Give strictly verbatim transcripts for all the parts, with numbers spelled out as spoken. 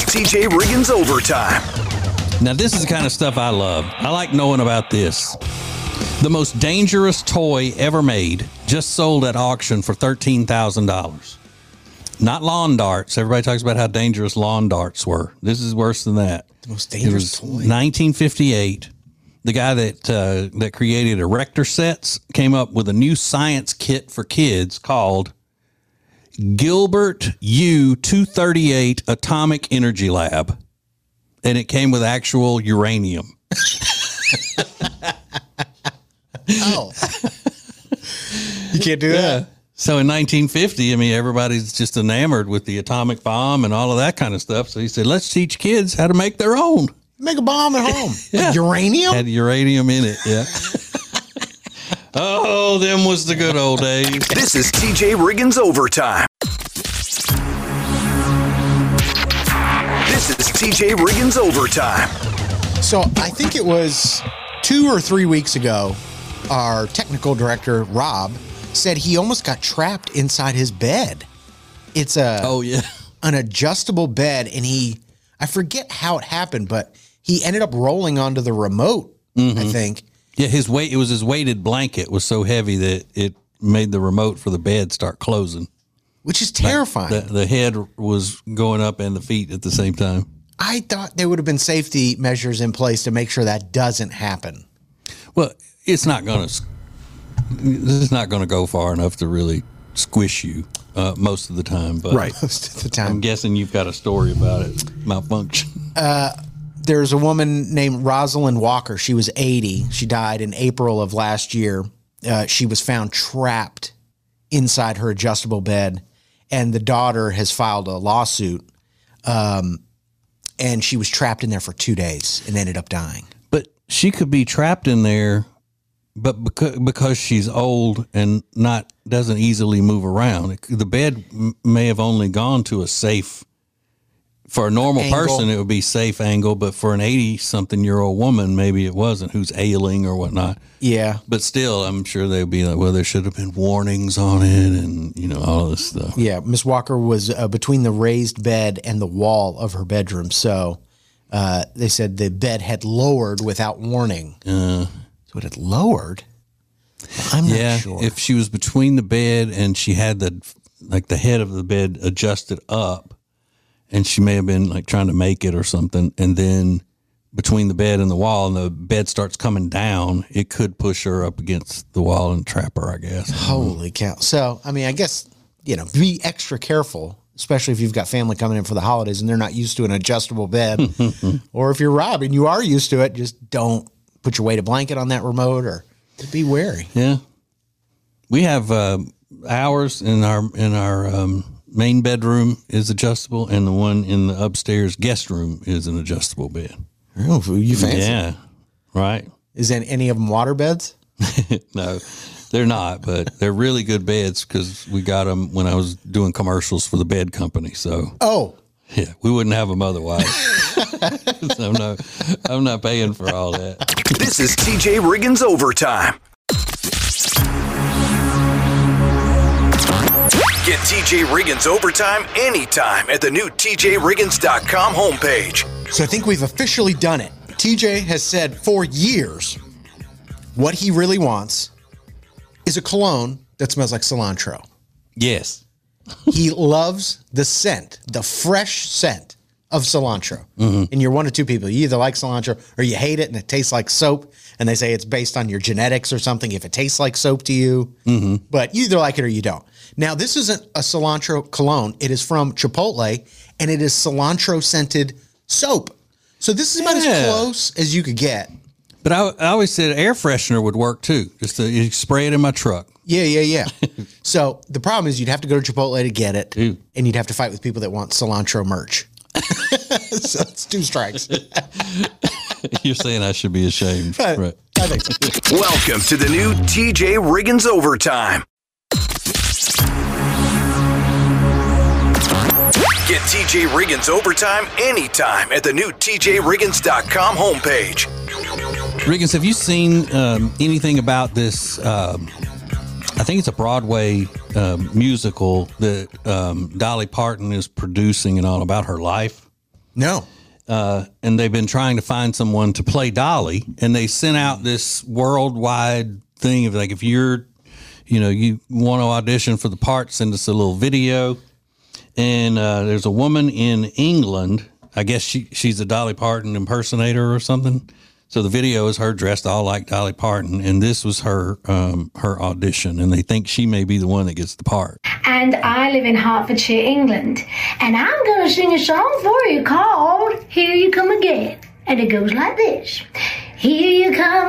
T J Riggins Overtime. Now, this is the kind of stuff I love. I like knowing about this. The most dangerous toy ever made just sold at auction for thirteen thousand dollars. Not lawn darts. Everybody talks about how dangerous lawn darts were. This is worse than that. The most dangerous it was toy. nineteen fifty-eight. The guy that uh, that created erector sets came up with a new science kit for kids called Gilbert U two thirty-eight Atomic Energy Lab. And it came with actual uranium. Oh. You can't do that? Yeah. So in nineteen fifty, I mean, everybody's just enamored with the atomic bomb and all of that kind of stuff. So he said, let's teach kids how to make their own. Make a bomb at home. Yeah. With uranium? Had uranium in it, yeah. Oh, them was the good old days. This is T J Riggins Overtime. This is T J Riggins Overtime. So I think it was two or three weeks ago, our technical director, Rob, said he almost got trapped inside his bed. It's a Oh, yeah. an adjustable bed, and he, I forget how it happened, but he ended up rolling onto the remote, Mm-hmm. I think. Yeah, his weight, it was his weighted blanket was so heavy that it made the remote for the bed start closing. Which is terrifying. The, the head was going up and the feet at the same time. I thought there would have been safety measures in place to make sure that doesn't happen. Well, it's not going to, it's not going to go far enough to really squish you uh, most of the time. But Most of the time. I'm guessing you've got a story about it, malfunction. There's a woman named Rosalind Walker. She was eighty. She died in April of last year. Uh, she was found trapped inside her adjustable bed, and the daughter has filed a lawsuit. Um, and she was trapped in there for two days and ended up dying. But she could be trapped in there, but because, because she's old and not doesn't easily move around, it, the bed m- may have only gone to a safe. For a normal Angle. person, it would be safe angle, but for an eighty-something-year-old woman, maybe it wasn't, who's ailing or whatnot. Yeah. But still, I'm sure they'd be like, well, there should have been warnings on it and, you know, all this stuff. Yeah. Miss Walker was uh, between the raised bed and the wall of her bedroom. So uh, they said the bed had lowered without warning. Uh, So it had lowered? I'm not yeah, sure. if she was between the bed and she had the, like the head of the bed adjusted up, and she may have been like trying to make it or something, and then between the bed and the wall, and the bed starts coming down, it could push her up against the wall and trap her, I guess. Holy cow. So, I mean, I guess, you know, be extra careful, especially if you've got family coming in for the holidays and they're not used to an adjustable bed. Or if you're Rob and you are used to it, just don't put your weighted blanket on that remote, or be wary. Yeah, we have uh, ours in our in our um, main bedroom is adjustable, and the one in the upstairs guest room is an adjustable bed. Oh, you fancy. Yeah, right. Is there any of them water beds? No, they're not, but they're really good beds because we got them when I was doing commercials for the bed company. So, Oh, yeah, we wouldn't have them otherwise. So I'm not, I'm not paying for all that. This is T J Riggins Overtime. Get T J Riggins Overtime anytime at the new T J Riggins dot com homepage. so I think we've officially done it. T J has said for years what he really wants is a cologne that smells like cilantro. Yes. He loves the scent, the fresh scent of cilantro. And you're one of two people. You either like cilantro or you hate it and it tastes like soap. And they say it's based on your genetics or something if it tastes like soap to you. But you either like it or you don't. Now, this isn't a cilantro cologne. It is from Chipotle, and it is cilantro scented soap. So this is about Yeah. as close as you could get. But I, I always said air freshener would work too. Just to you spray it in my truck. Yeah, yeah, yeah. So the problem is you'd have to go to Chipotle to get it, Ew. and you'd have to fight with people that want cilantro merch. So it's two strikes. You're saying I should be ashamed. Right. Right. I think so. Welcome to the new T J Riggins Overtime. Get T J Riggins Overtime anytime at the new T J Riggins dot com homepage. Riggins, have you seen um, anything about this? Um, I think it's a Broadway um, musical that um, Dolly Parton is producing and all about her life. No. Uh, and they've been trying to find someone to play Dolly, and they sent out this worldwide thing of like, if you're, you know, you want to audition for the part, send us a little video. And uh, there's a woman in England. I guess she she's a Dolly Parton impersonator or something. So the video is her dressed all like Dolly Parton, and this was her um, her audition, and they think she may be the one that gets the part. And I live in Hertfordshire, England, and I'm going to sing a song for you called Here You Come Again. And it goes like this. Here you come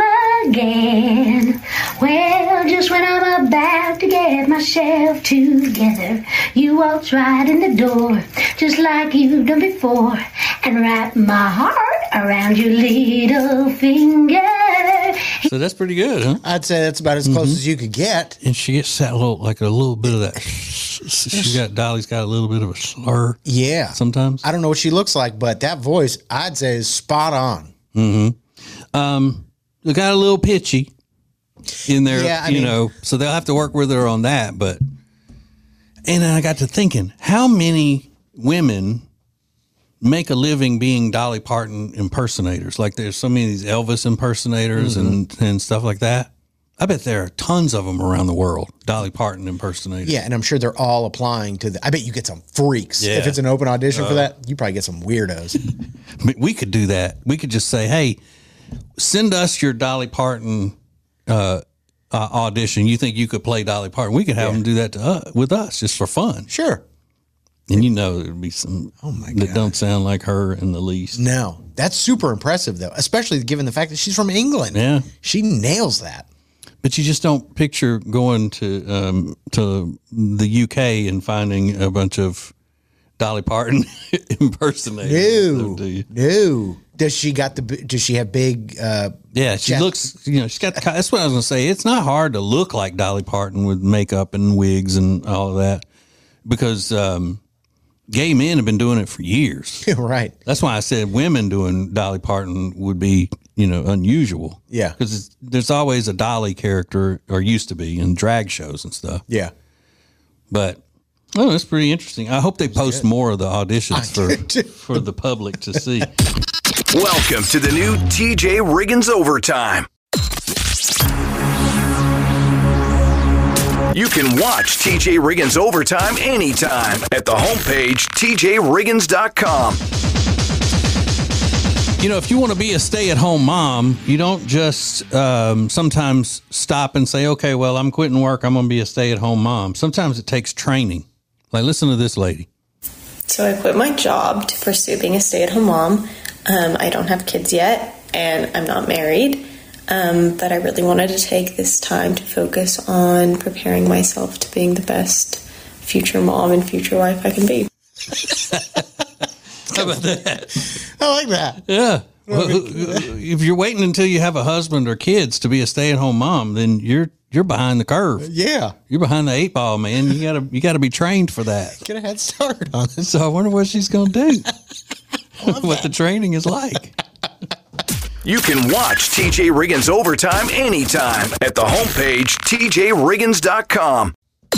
again. Well, just when I'm about to get myself together, you walked right in the door, just like you've done before, and wrapped my heart around your little finger. So that's pretty good, huh? I'd say that's about as close mm-hmm. as you could get. And she gets that little, like a little bit of that. She got Dolly's got a little bit of a slur. Yeah. Sometimes. I don't know what she looks like, but that voice, I'd say, is spot on. Mm-hmm. Um, they got a little pitchy in there, yeah, I you mean, know, so they'll have to work with her on that. But, and then I got to thinking, how many women make a living being Dolly Parton impersonators? Like there's so many of these Elvis impersonators mm-hmm. and, and stuff like that. I bet there are tons of them around the world, Dolly Parton impersonators. Yeah, and I'm sure they're all applying to the, I bet you get some freaks. Yeah. If it's an open audition uh, for that, you probably get some weirdos. We could do that. We could just say, hey, send us your Dolly Parton uh, uh, audition. You think you could play Dolly Parton? We could have yeah. them do that to us, with us just for fun. Sure. And you know there'd be some oh my God. that don't sound like her in the least. No, that's super impressive, though, especially given the fact that she's from England. Yeah. She nails that. But you just don't picture going to um, to the U K and finding a bunch of Dolly Parton impersonators. No, do you? No. Does she got the? Does she have big? Uh, yeah, she chest? looks. You know, she's got. The, that's what I was gonna say. It's not hard to look like Dolly Parton with makeup and wigs and all of that, because um, gay men have been doing it for years. Right. That's why I said women doing Dolly Parton would be, you know, unusual. Yeah. Because there's always a Dolly character, or used to be, in drag shows and stuff. Yeah. But, oh, that's pretty interesting. I hope they post good. more of the auditions for, for the public to see. Welcome to the new T J Riggins Overtime. You can watch T J Riggins Overtime anytime at the homepage, T J Riggins dot com. You know, if you want to be a stay-at-home mom, you don't just um, sometimes stop and say, okay, well, I'm quitting work, I'm going to be a stay-at-home mom. Sometimes it takes training. Like, listen to this lady. So I quit my job to pursue being a stay-at-home mom. Um, I don't have kids yet, and I'm not married. Um, but I really wanted to take this time to focus on preparing myself to being the best future mom and future wife I can be. How about that? I like that. Yeah. Well, if you're waiting until you have a husband or kids to be a stay-at-home mom, then you're you're behind the curve. Yeah, you're behind the eight ball, man. You gotta you gotta be trained for that. Get a head start on it. So I wonder what she's gonna do. What the training is like. You can watch T J Riggins Overtime anytime at the homepage, T J Riggins dot com.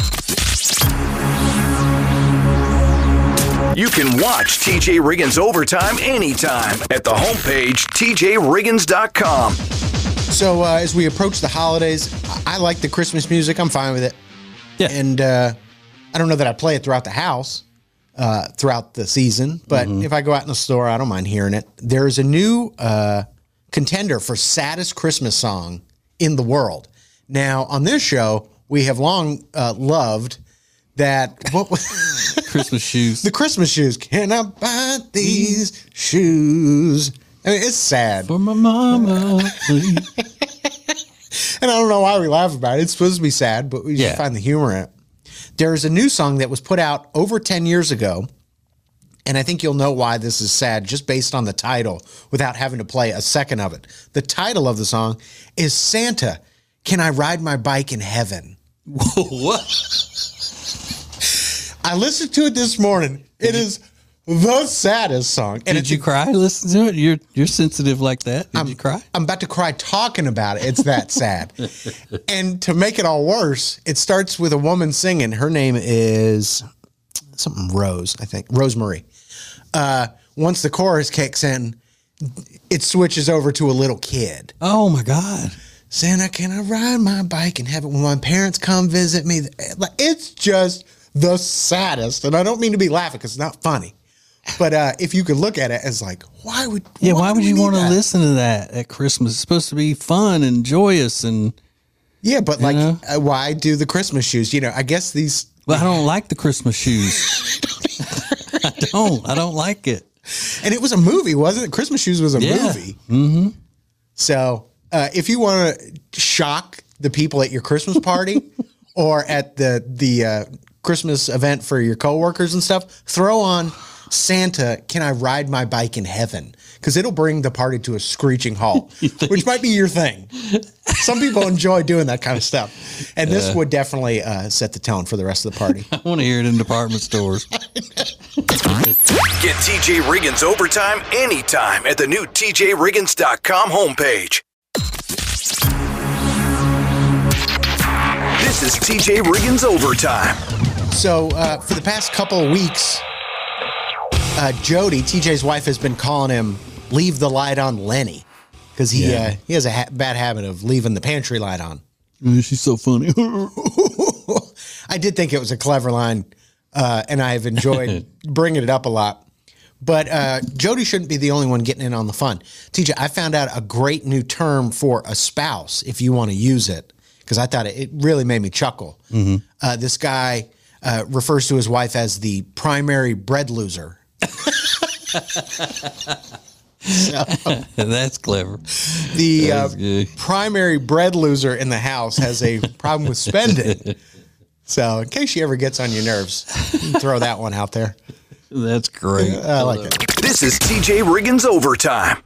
You can watch T J Riggins Overtime anytime at the homepage, T J Riggins dot com. So uh, as we approach the holidays, I like the Christmas music. I'm fine with it. Yeah. And uh, I don't know that I play it throughout the house, uh, throughout the season, but mm-hmm. if I go out in the store, I don't mind hearing it. There's a new uh, contender for saddest Christmas song in the world. Now, on this show, we have long uh, loved that. What was Christmas shoes? The Christmas shoes. Can I buy these shoes? I mean, it's sad. For my mama, please. And I don't know why we laugh about it. It's supposed to be sad, but we just Yeah. find the humor in it. There's a new song that was put out over ten years ago, and I think you'll know why this is sad just based on the title without having to play a second of it. The title of the song is Santa, Can I Ride My Bike in Heaven? What? I listened to it this morning. It is the saddest song. And Did you cry? Listen to it. You're you're sensitive like that. Did I'm, you cry? I'm about to cry talking about it. It's that sad. And to make it all worse, it starts with a woman singing. Her name is something Rose, I think. Rosemary. Uh, once the chorus kicks in, it switches over to a little kid. Oh my God. Santa, can I ride my bike and have it when my parents come visit me? It's just the saddest. And I don't mean to be laughing because it's not funny. But uh, if you could look at it as like, why would Yeah, why, why would you want to that? listen to that at Christmas? It's supposed to be fun and joyous and Yeah, but like know? uh, why do the Christmas shoes? You know, I guess these Well, I don't like the Christmas shoes. I don't. I don't like it. and it was a movie, wasn't it? Christmas Shoes was a Yeah. movie. Mm-hmm. So uh, if you want to shock the people at your Christmas party or at the the uh, Christmas event for your coworkers and stuff, throw on Santa, Can I Ride My Bike in Heaven? Because it'll bring the party to a screeching halt, which might be your thing. Some people enjoy doing that kind of stuff. And this would definitely uh, set the tone for the rest of the party. I want to hear it in department stores. Get T J Riggins Overtime anytime at the new T J Riggins dot com homepage. This is T J Riggins Overtime. So uh, for the past couple of weeks, uh, Jody, T J's wife, has been calling him "Leave the light on, Lenny," because he Yeah. uh, he has a ha- bad habit of leaving the pantry light on. She's so funny. I did think it was a clever line, uh, and I have enjoyed bringing it up a lot. But uh, Jody shouldn't be the only one getting in on the fun. T J, I found out a great new term for a spouse if you want to use it, because I thought it, it really made me chuckle. Mm-hmm. Uh, this guy uh, refers to his wife as the primary bread loser. So, That's clever. the uh, That's good. primary bread loser in the house has a problem with spending. So in case she ever gets on your nerves, you can throw that one out there. That's great. I like it. This is T J Riggins Overtime.